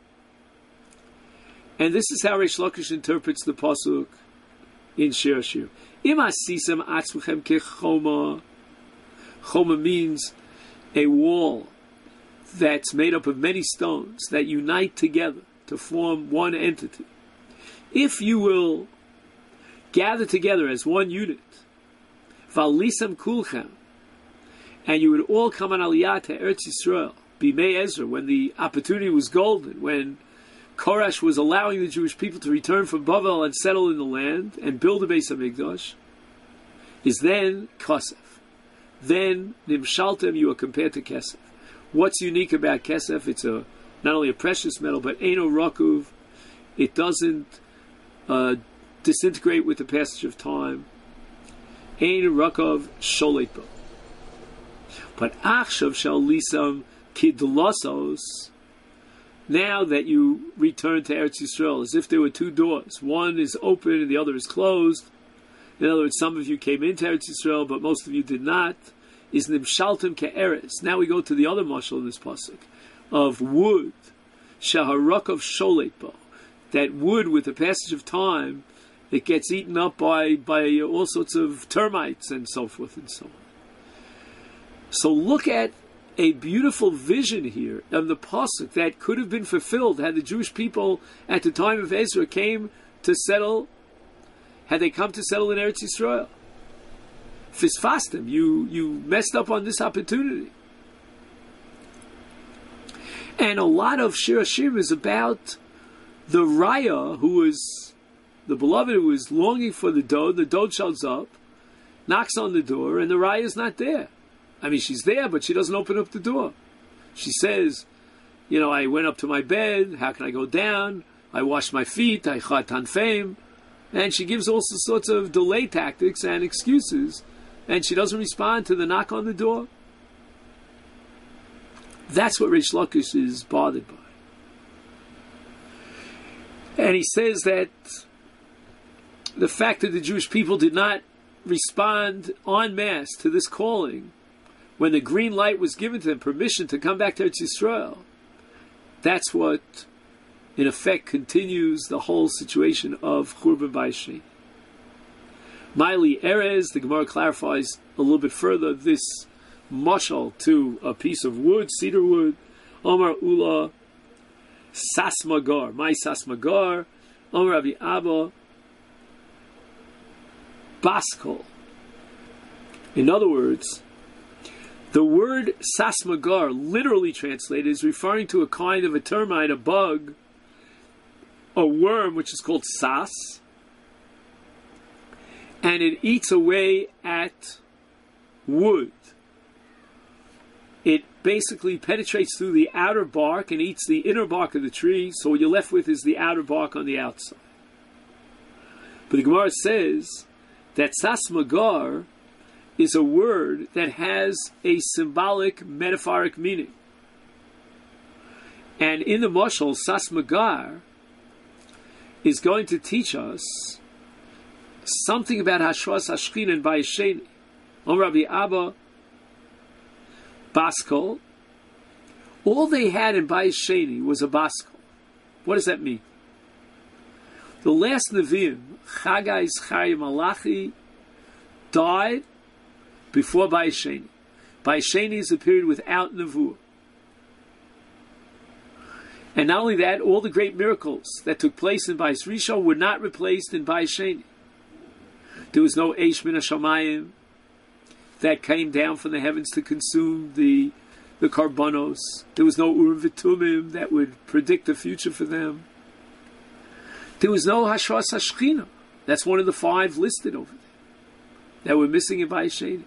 And this is how Reish Lakish interprets the pasuk in Shir Hashirim. Im asisem atzmuchem kechoma. Choma means a wall that's made up of many stones that unite together to form one entity. If you will gather together as one unit, valisam kulchem, and you would all come on Aliyah to Eretz Yisrael, Bimei Ezra, when the opportunity was golden, when Koresh was allowing the Jewish people to return from Bavel and settle in the land and build a Beis HaMikdash, is then Kesef. Then Nimshaltem, you are compared to Kesef. What's unique about Kesef? It's a not only a precious metal, but Eino Rakuv. It doesn't uh, disintegrate with the passage of time. Ein Rakov Sholet Bo. But Achshav Shal Lisam Kidlosos, now that you return to Eretz Yisrael, as if there were two doors. One is open and the other is closed. In other words, some of you came into Eretz Yisrael, but most of you did not. Is Nimshaltem Ke'eres. Now we go to the other mashal in this pasuk of wood. Shaharakov Sholet Bo. That wood, with the passage of time, it gets eaten up by, by all sorts of termites and so forth and so on. So look at a beautiful vision here of the pasuk that could have been fulfilled had the Jewish people at the time of Ezra came to settle, had they come to settle in Eretz Yisrael. Fisfastem, you, you messed up on this opportunity. And a lot of Shir Hashirim is about the Raya, who is the beloved, who is longing for the Dod. The Dod shows up, knocks on the door, and the Raya is not there. I mean, she's there, but she doesn't open up the door. She says, you know, I went up to my bed, how can I go down? I washed my feet, I chat tanfeim. And she gives all sorts of delay tactics and excuses, and she doesn't respond to the knock on the door. That's what Reish Lakish is bothered by. And he says that the fact that the Jewish people did not respond en masse to this calling, when the green light was given to them, permission to come back to Eretz Yisrael, that's what, in effect, continues the whole situation of Churban Bayis Sheni. Miley Erez, the Gemara clarifies a little bit further this mashal to a piece of wood, cedar wood. Omar Ula Sasmagar, my Sasmagar, Omar Rabbi Abba Baskol. In other words, the word Sasmagar, literally translated, is referring to a kind of a termite, a bug, a worm, which is called sas, and it eats away at wood. It basically penetrates through the outer bark and eats the inner bark of the tree, so what you're left with is the outer bark on the outside. But the Gemara says that Sasmagar is a word that has a symbolic, metaphoric meaning. And in the mashal, Sasmagar is going to teach us something about Hashras Hashchin and Bayis Sheni. Om Rabbi Abba Baskol. All they had in Bayis Sheni was a Baskol. What does that mean? The last Nevi'im, Chagai, Zechariah, Malachi, died before Bayis Sheni. Bayis Sheni is a period without Nevuah. And not only that, all the great miracles that took place in Bayis Rishon were not replaced in Bayis Sheni. There was no Eish Min HaShamayim that came down from the heavens to consume the the Karbanos. There was no Urim V'Tumim that would predict the future for them. There was no Hashras Hashchina. That's one of the five listed over there that were missing in Bayis Sheni.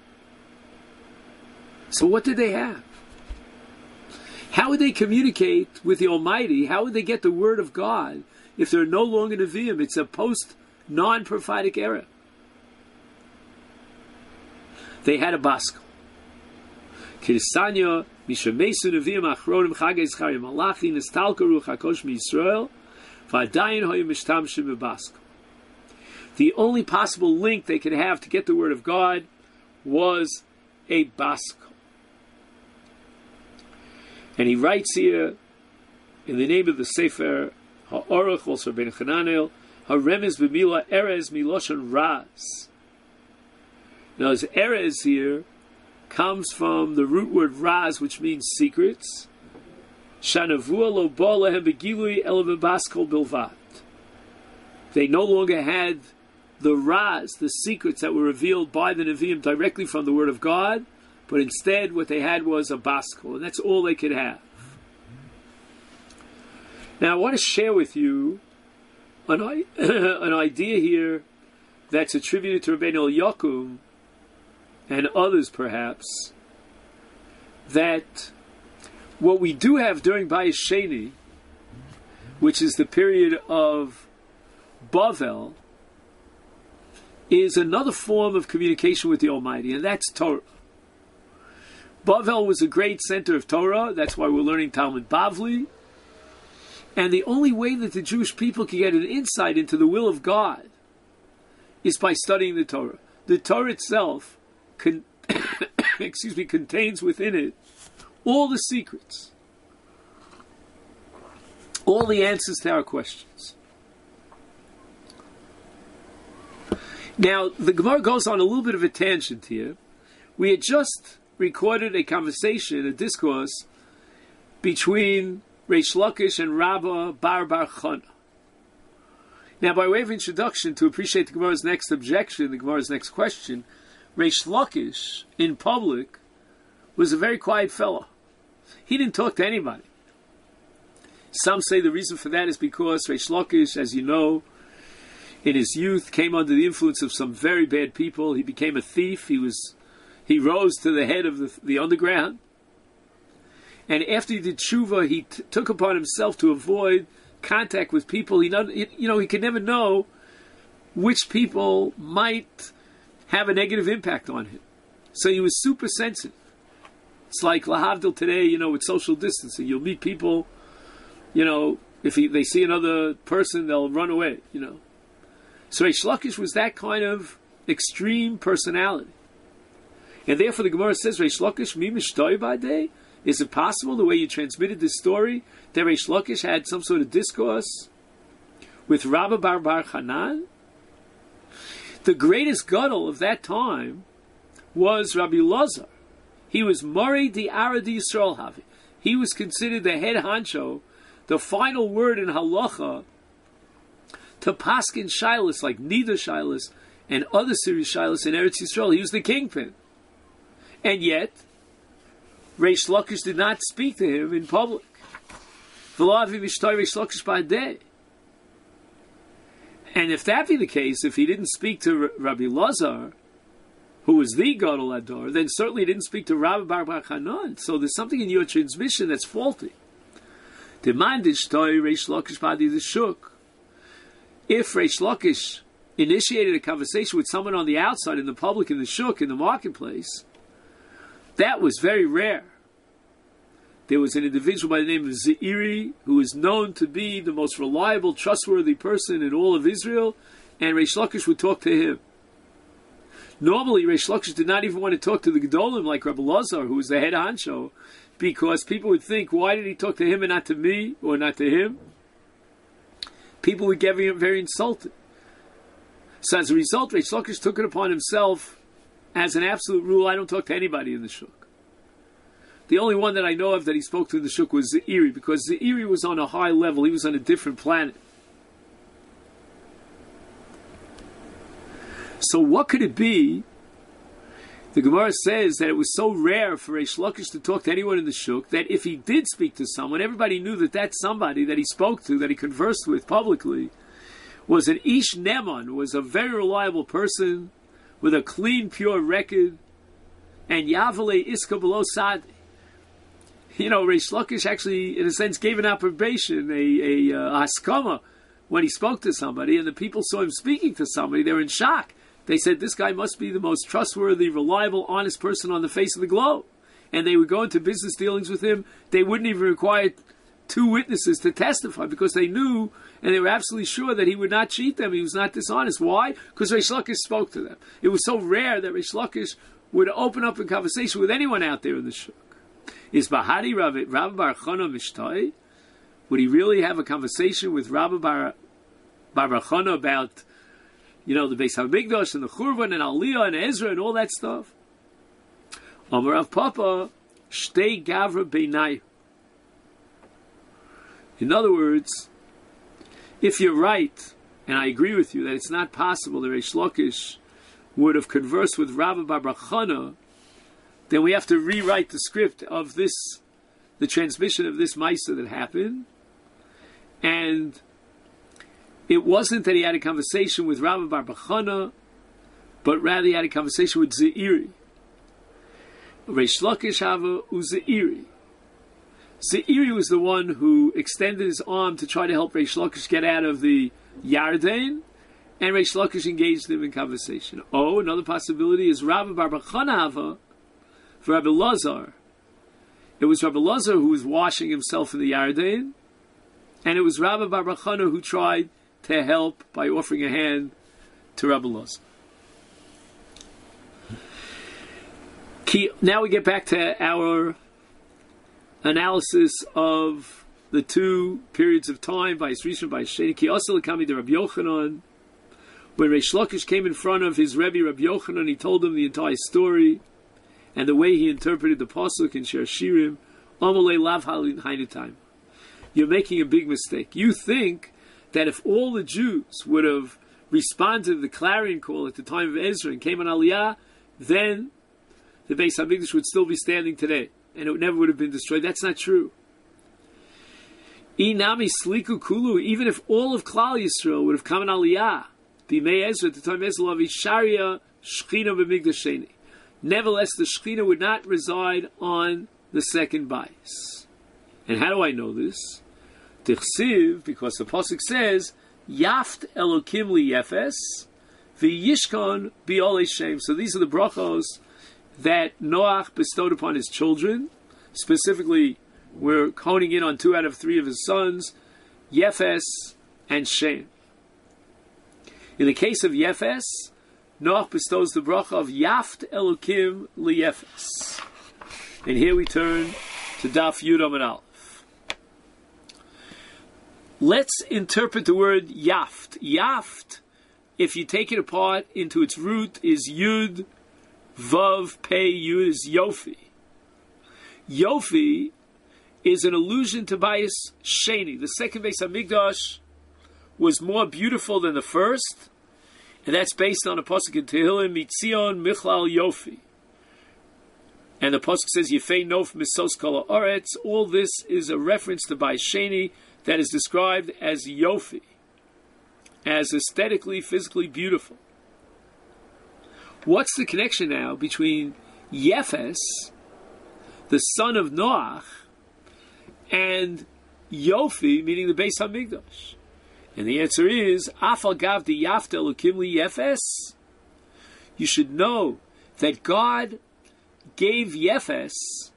So what did they have? How would they communicate with the Almighty? How would they get the Word of God if they're no longer Nevi'im? It's a post-non-prophetic era. They had a Baskal. Kirisanya, Mishamesu Nevi'im Achronim, Chagei Zechariah Malachi, Nestalka Ruach HaKosh MiYisrael, V'adayin Hoyu Mishtamshim Bebaskal. The only possible link they could have to get the Word of God was a Baskal. And he writes here, in the name of the Sefer HaOruch, also Ben Chananel, HaRemez B'mila Erez Miloshan Raz. Now, as Erez here comes from the root word Raz, which means secrets. Shanavua lo ba lehem begilui ela bebaskol bilvat. They no longer had the Raz, the secrets that were revealed by the Nevi'im directly from the Word of God, But instead, what they had was a baskol, and that's all they could have. Now, I want to share with you an, an idea here that's attributed to Rabbeinu Yaakov and others, perhaps, that what we do have during Bayis Sheni, which is the period of Bavel, is another form of communication with the Almighty, and that's Torah. Bavel was a great center of Torah. That's why we're learning Talmud Bavli. And the only way that the Jewish people can get an insight into the will of God is by studying the Torah. The Torah itself, con- excuse me, contains within it all the secrets, all the answers to our questions. Now, the Gemara goes on a little bit of a tangent here. We had just recorded a conversation, a discourse, between Reish Lakish and Rabba Bar Bar Chana. Now, by way of introduction, to appreciate the Gemara's next objection, the Gemara's next question, Reish Lakish, in public, was a very quiet fellow. He didn't talk to anybody. Some say the reason for that is because Reish Lakish, as you know, in his youth, came under the influence of some very bad people. He became a thief. He was, he rose to the head of the, the underground. And after he did tshuva, he t- took upon himself to avoid contact with people. He, not, you know, he could never know which people might have a negative impact on him. So he was super sensitive. It's like lahavdil today, you know, with social distancing. You'll meet people, you know, if he, they see another person, they'll run away, you know. So Reish Lakish was that kind of extreme personality. And therefore the Gemara says, Reish Lakish mi mishtoi b'adei? Is it possible, the way you transmitted this story, that Reish Lakish had some sort of discourse with Rabba Bar Bar Hanan? The greatest gadol of that time was Rabbi Elazar. He was Mori di Aradi Yisrael Havi. He was considered the head honcho, the final word in halacha, to paskin shilas like Nida shilas and other serious shilas in Eretz Yisrael. He was the kingpin. And yet, Reish Lakish did not speak to him in public. And if that be the case, if he didn't speak to Rabbi Elazar, who was the Gadol Ador, then certainly he didn't speak to Rabbi Bar Bar Hanan. So there's something in your transmission that's faulty. If Reish Lakish initiated a conversation with someone on the outside, in the public, in the shuk, in the marketplace, that was very rare. There was an individual by the name of Zeiri, who is known to be the most reliable, trustworthy person in all of Israel, and Reish Lakish would talk to him. Normally, Reish Lakish did not even want to talk to the Gedolim like Rabbi Elazar, who was the head honcho, because people would think, why did he talk to him and not to me, or not to him? People would get very insulted. So as a result, Reish Lakish took it upon himself, as an absolute rule, I don't talk to anybody in the shuk. The only one that I know of that he spoke to in the shuk was Zeiri, because Zeiri was on a high level. He was on a different planet. So what could it be? The Gemara says that it was so rare for Reish Lakish to talk to anyone in the shuk that if he did speak to someone, everybody knew that that somebody that he spoke to, that he conversed with publicly, was an Ish Neman, was a very reliable person with a clean, pure record, and Yavale Iska below Sadi. You know, Reish Lakish actually, in a sense, gave an approbation, a, a, a haskama, when he spoke to somebody, and the people saw him speaking to somebody. They were in shock. They said, this guy must be the most trustworthy, reliable, honest person on the face of the globe. And they would go into business dealings with him. They wouldn't even require two witnesses to testify, because they knew, and they were absolutely sure that he would not cheat them. He was not dishonest. Why? Because Reish Lakish spoke to them. It was so rare that Reish Lakish would open up a conversation with anyone out there in the shuk. Is Bahari Rabbi Bar Chana Mishtai? Would he really have a conversation with Rabbi Bar Bar Chana about, you know, the Beis HaMikdash and the Churban and Aliyah and Ezra and all that stuff? Amar Rav Papa, Shtei Gavra Beinai. In other words, if you're right, and I agree with you that it's not possible that Reish Lakish would have conversed with Rabbi Bar Bar Chana then we have to rewrite the script of this, the transmission of this Maisa that happened. And it wasn't that he had a conversation with Rabbi Bar Bachana, but rather he had a conversation with Ze'iri. Reish Lakish Hava Uze'iri. Ze'iri was the one who extended his arm to try to help Reish Lakish get out of the Yarden, and Reish Lakish engaged him in conversation. Oh, another possibility is Rabbi Bar Bachana Hava for Rabbi Lazar. It was Rabbi Lazar who was washing himself in the Yarden, and it was Rabbi Bar Bachana who tried to help by offering a hand to Rabbi Lazar. Now we get back to our analysis of the two periods of time by his Rishon, by his Sheni. Ki Asel Kami de Rabbi Yochanan. When Reish Lakish came in front of his Rebbe Rabbi Yochanan, he told him the entire story and the way he interpreted the pasuk in Shir Shirim. Amalei lav halin hainatim. You're making a big mistake. You think that if all the Jews would have responded to the clarion call at the time of Ezra and came on Aliyah, then the Beis HaMikdash would still be standing today, and it never would have been destroyed. That's not true. Inami sliku kulu, even if all of Klal Yisrael would have come on Aliyah, B'mei Ezra, at the time of Ezra, Sharia Shechina b'Mikdash Sheni. Nevertheless, the Shechina would not reside on the second bais. And how do I know this? Tichsiv, because the pasuk says, Yaft Elokim li Yefes, v'Yishkon bi'olei Shem. So these are the brachos that Noach bestowed upon his children. Specifically, we're honing in on two out of three of his sons, Yefes and Shem. In the case of Yefes, Noach bestows the bracha of Yaft Elokim li Yefes. And here we turn to Daf Yud Amud Aleph. Let's interpret the word Yaft. Yaft, if you take it apart into its root, is Yud, Vav, Pei, Yud, is Yofi. Yofi is an allusion to Bayis Sheni. The second Beis HaMikdash was more beautiful than the first, and that's based on a pasuk in Tehillim, Mitzion Michlal Yofi. And the pasuk says, Yefei Nof Misos Kol Haaretz. All this is a reference to Bayis Sheni that is described as Yofi, as aesthetically, physically beautiful. What's the connection now between Yefes, the son of Noach, and Yofi, meaning the Beis HaMikdash? And the answer is, Afal Gav de Yaft Elokim li Yefes. You should know that God gave Yefes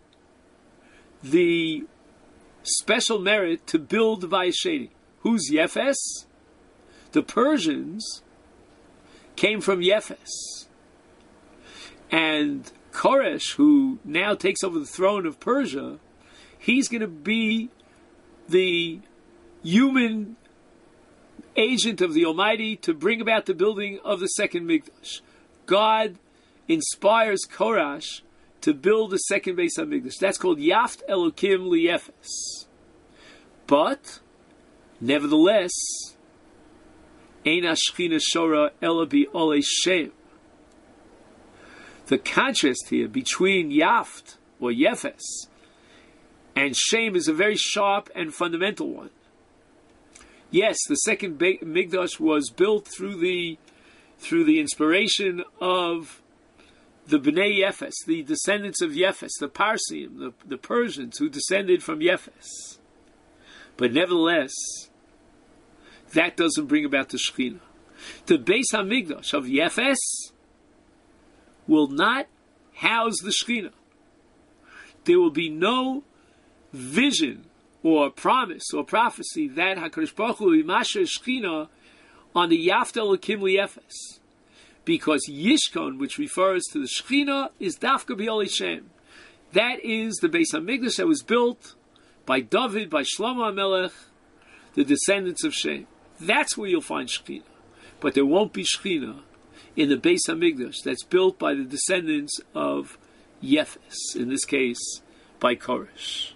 the special merit to build Bayis Sheni. Who's Yefes? The Persians came from Yefes. And Koresh, who now takes over the throne of Persia, he's going to be the human agent of the Almighty to bring about the building of the second Mikdash. God inspires Koresh to build the second Beis HaMikdash. That's called Yaft Elokim li Yefes. But, nevertheless, Ein HaShechina Shora Ela Bi'olei Shem. The contrast here between Yaft, or Yefes, and Shem is a very sharp and fundamental one. Yes, the second Be- Mikdash was built through the through the inspiration of the Bnei Yefes, the descendants of Yefes, the Parsim, the, the Persians who descended from Yefes. But nevertheless, that doesn't bring about the Shechina. The Beis HaMikdash of Yefes will not house the Shechina. There will be no vision or promise or prophecy that HaKadosh Baruch Hu will be Masher Shechina on the Yaft Elokim li Yefes. Because Yishkon, which refers to the Shechina, is Dafka B'olei Shem. That is the Beis HaMikdash that was built by David, by Shlomo HaMelech, the descendants of Shem. That's where you'll find Shechina. But there won't be Shechina in the Beis HaMikdash that's built by the descendants of Yefes, in this case, by Koresh.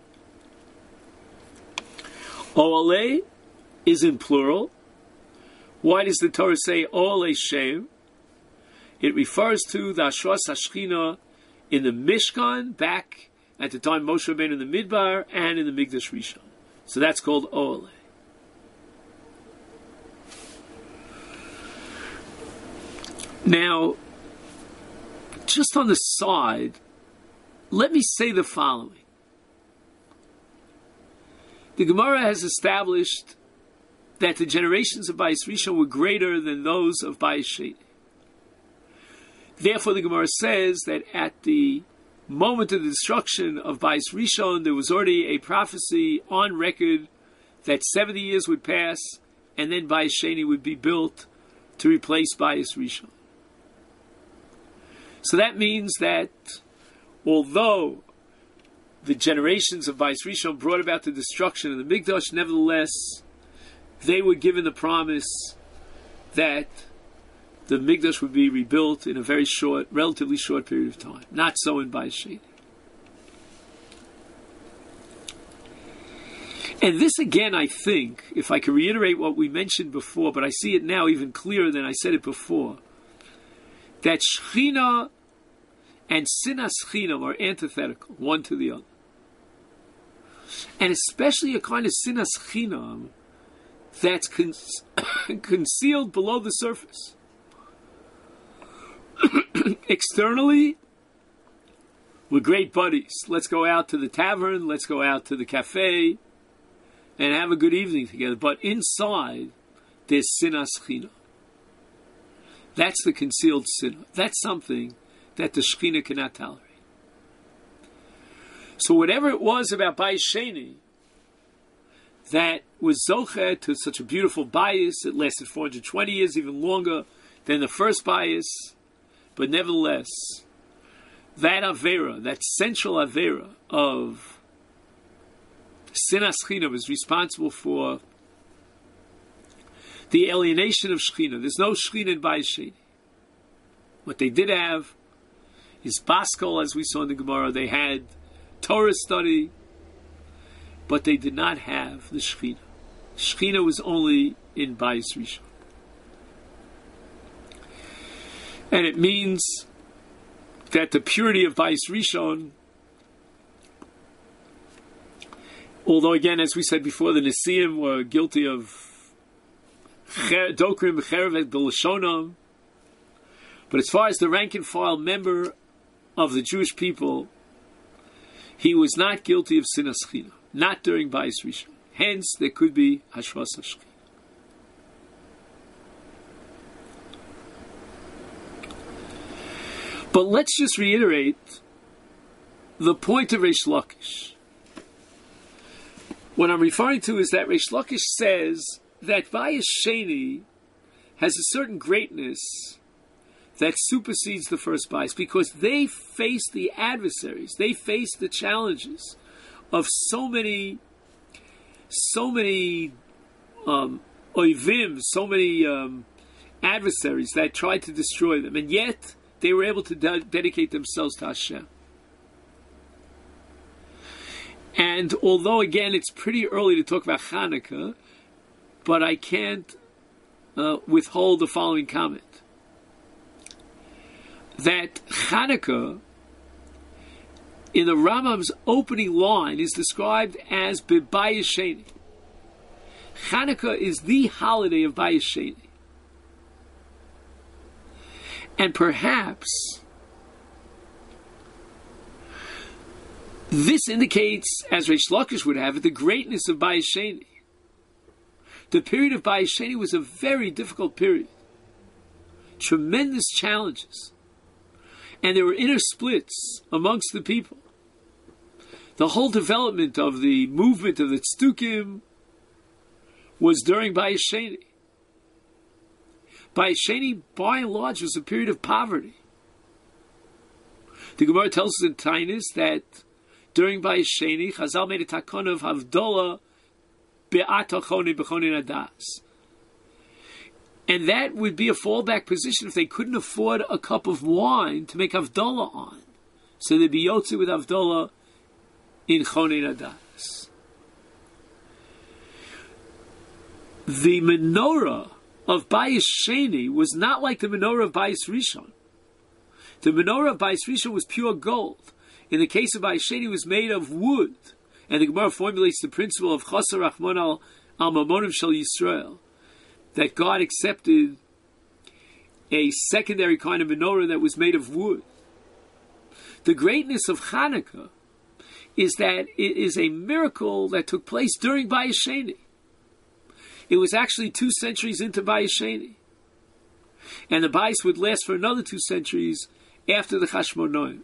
Oalei is in plural. Why does the Torah say Oalei Shem? It refers to the Ashras HaShechina in the Mishkan, back at the time Moshe Rabbeinu in the Midbar, and in the Mikdash Rishon. So that's called Ohle. Now, just on the side, let me say the following. The Gemara has established that the generations of Bayis Rishon were greater than those of Bayis Sheni. Therefore, the Gemara says that at the moment of the destruction of Bayis Rishon, there was already a prophecy on record that seventy years would pass, and then Bayis Sheni would be built to replace Bayis Rishon. So that means that although the generations of Bayis Rishon brought about the destruction of the Mikdash, nevertheless, they were given the promise that the Mikdash would be rebuilt in a very short, relatively short period of time. Not so in Bayis Sheni. And this again, I think, if I can reiterate what we mentioned before, but I see it now even clearer than I said it before, that Shechina and Sinas Chinam are antithetical, one to the other. And especially a kind of Sinas Chinam that's con- concealed below the surface. Externally, we're great buddies. Let's go out to the tavern, let's go out to the cafe, and have a good evening together. But inside, there's Sinas Chinam. That's the concealed sinner. That's something that the Shekhinah cannot tolerate. So whatever it was about Bayis Sheni that was Zocher to such a beautiful bias, it lasted four hundred twenty years, even longer than the first bias, but nevertheless, that Avera, that central Avera of Sinas Shechina was responsible for the alienation of Shechina. There's no Shechina in Bayis Sheni. What they did have is Baskol, as we saw in the Gemara. They had Torah study, but they did not have the Shechina. Shechina was only in Bayis Rishon. And it means that the purity of Bayis Rishon, although again, as we said before, the Nesiim were guilty of Dokrim, Cherevet, B'Lashonom, but as far as the rank and file member of the Jewish people, he was not guilty of Sinas Shechina, not during Bayis Rishon. Hence, there could be Hashras HaShechina. But let's just reiterate the point of Reish Lakish. What I'm referring to is that Reish Lakish says that Bayis Sheni has a certain greatness that supersedes the first Bayis because they face the adversaries, they face the challenges of so many, so many um, oivim, so many um, adversaries that tried to destroy them, and yet they were able to de- dedicate themselves to Hashem. And although, again, it's pretty early to talk about Hanukkah, but I can't uh, withhold the following comment. That Hanukkah, in the Rambam's opening line, is described as B'Bayis Sheni. Hanukkah is the holiday of Bayis Sheni. And perhaps this indicates, as Reish Lakish would have it, the greatness of Bayis Sheni. The period of Bayis Sheni was a very difficult period. Tremendous challenges. And there were inner splits amongst the people. The whole development of the movement of the Tzdukim was during Bayis Sheni. Bayis Sheni, by and large, was a period of poverty. The Gemara tells us in Tainus that during Bayis Sheni, Chazal made a takon of Havdalah be'atachoni b'chonin adas. And that would be a fallback position if they couldn't afford a cup of wine to make Havdalah on. So they'd be yotze with Havdalah in chonin adas. The menorah of Bayis Sheni was not like the menorah of Bayis Rishon. The menorah of Bayis Rishon was pure gold. In the case of Bayis Sheni, it was made of wood. And the Gemara formulates the principle of Chasar Rachman al, al Mamonim Shel Yisrael, that God accepted a secondary kind of menorah that was made of wood. The greatness of Hanukkah is that it is a miracle that took place during Bayis Sheni. It was actually two centuries into Bayis Sheni. And the Bayis would last for another two centuries after the Chashmonaim.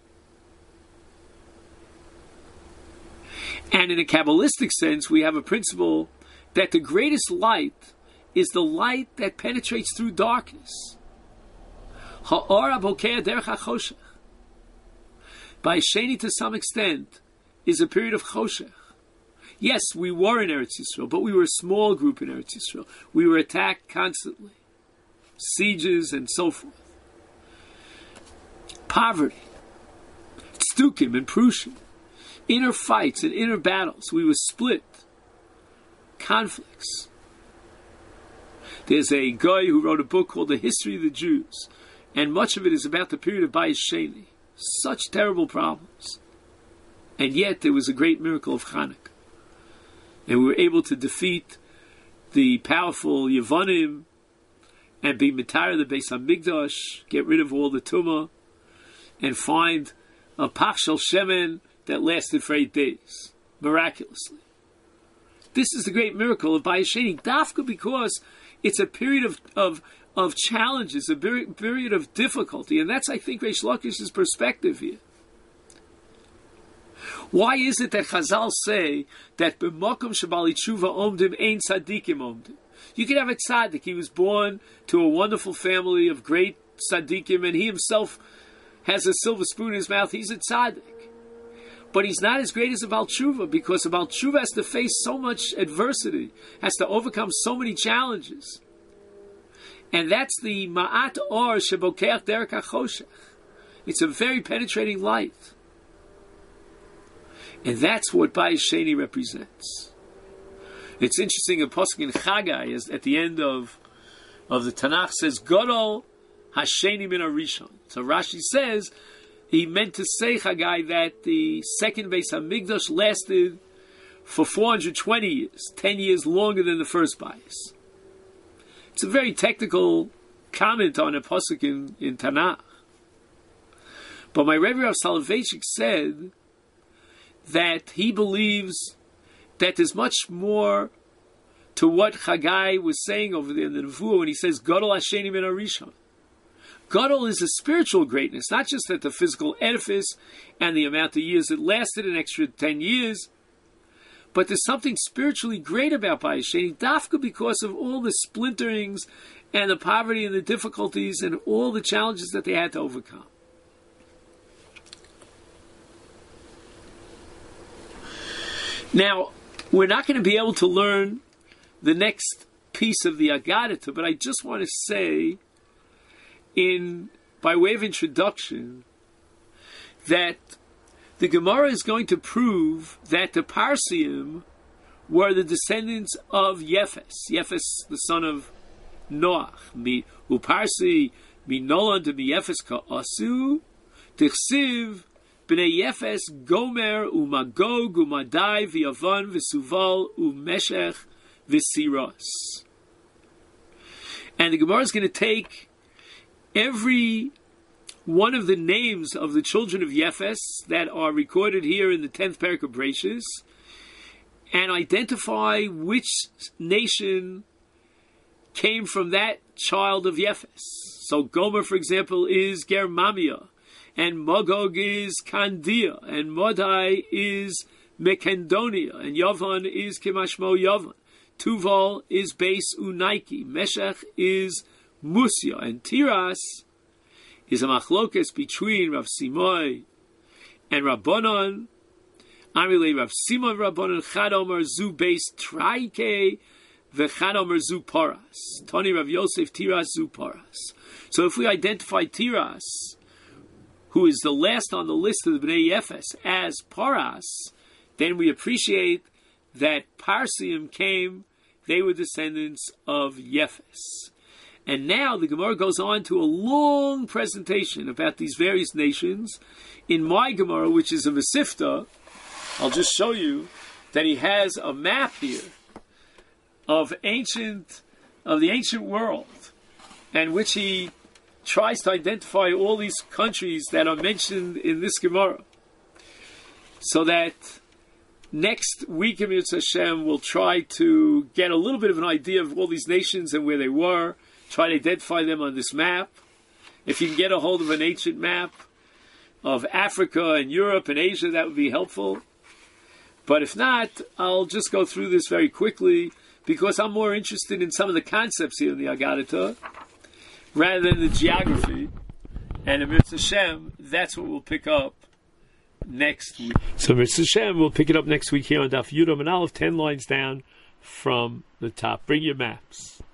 And in a Kabbalistic sense, we have a principle that the greatest light is the light that penetrates through darkness. Ha'or abokeh derech hachoshech. Bayis Sheni, to some extent, is a period of choshech. Yes, we were in Eretz Yisrael, but we were a small group in Eretz Yisrael. We were attacked constantly. Sieges and so forth. Poverty. Tzdukim and Prushim. Inner fights and inner battles. We were split. Conflicts. There's a guy who wrote a book called The History of the Jews, and much of it is about the period of Bayis Sheni. Such terrible problems. And yet there was a great miracle of Hanukkah. And we were able to defeat the powerful Yevonim and be Mitar the Beis HaMikdash, get rid of all the Tumah, and find a Pach Shel Shemen that lasted for eight days, miraculously. This is the great miracle of Bayis Sheni, dafka because it's a period of, of, of challenges, a period of difficulty, and that's, I think, Reish Lakish's perspective here. Why is it that Chazal say that b'makom shebali tshuva omdim ein tzadikim omdim? You could have a tzaddik. He was born to a wonderful family of great tzaddikim, and he himself has a silver spoon in his mouth. He's a tzaddik. But he's not as great as a Baal Tshuva, because a Baal Tshuva has to face so much adversity, has to overcome so many challenges. And that's the ma'at or shebokeach derek hachoshech. It's a very penetrating light. And that's what Bayis Sheni represents. It's interesting, a pasuk in Chagai is at the end of, of the Tanakh says, Godol Hasheni min Arishon. So Rashi says, he meant to say, Chagai, that the second Beis HaMikdash lasted for four hundred twenty years, ten years longer than the first Bayis. It's a very technical comment on a pasuk in, in Tanakh. But my Rebbe Rav Soloveitchik said that he believes that there's much more to what Chagai was saying over there in the Nevuah when he says, Gadol Hasheni min Arishon. Gadol is a spiritual greatness, not just that the physical edifice and the amount of years it lasted, an extra ten years, but there's something spiritually great about Bayis Sheni, dafka because of all the splinterings and the poverty and the difficulties and all the challenges that they had to overcome. Now, we're not going to be able to learn the next piece of the Agadah, but I just want to say, in by way of introduction, that the Gemara is going to prove that the Parsiim were the descendants of Yefes. Yefes, the son of Noach. Mi uparsi mi nolan de mi Yefes ka'asu tichsiv b'nei Yefes gomer umagog umadai v'yavan v'suval umeshech v'siros. And the Gemara is going to take every one of the names of the children of Yefes that are recorded here in the tenth parak of Bereishis and identify which nation came from that child of Yefes. So Gomer, for example, is Germamia, and Magog is Kandia, and Modai is Mekendonia, and Yavan is Kimashmo Yavan. Tuval is Beis Unaiki, Meshech is Musya, and Tiras is a machlokes between Rav Simoy and Rabbanon. Amile Rav Simon Rabbanon Chad Omer Zu Beis Traike v'Chad Omer Zu Paras. Tani Rav Yosef Tiras Zu Paras. So if we identify Tiras, who is the last on the list of the Bnei Yefes, as Paras, then we appreciate that Parsiim came, they were descendants of Yefes. And now the Gemara goes on to a long presentation about these various nations. In my Gemara, which is a Mesifta, I'll just show you that he has a map here of ancient, of the ancient world, and which he tries to identify all these countries that are mentioned in this Gemara. So that next week in Mitzvah Hashem, we'll try to get a little bit of an idea of all these nations and where they were, try to identify them on this map. If you can get a hold of an ancient map of Africa and Europe and Asia, that would be helpful. But if not, I'll just go through this very quickly, because I'm more interested in some of the concepts here in the Agadah, rather than the geography. And in Mitzvah Hashem, that's what we'll pick up next week. So Mitzvah Hashem, we'll pick it up next week here on Daf Yudam and Aleph, ten lines down from the top. Bring your maps.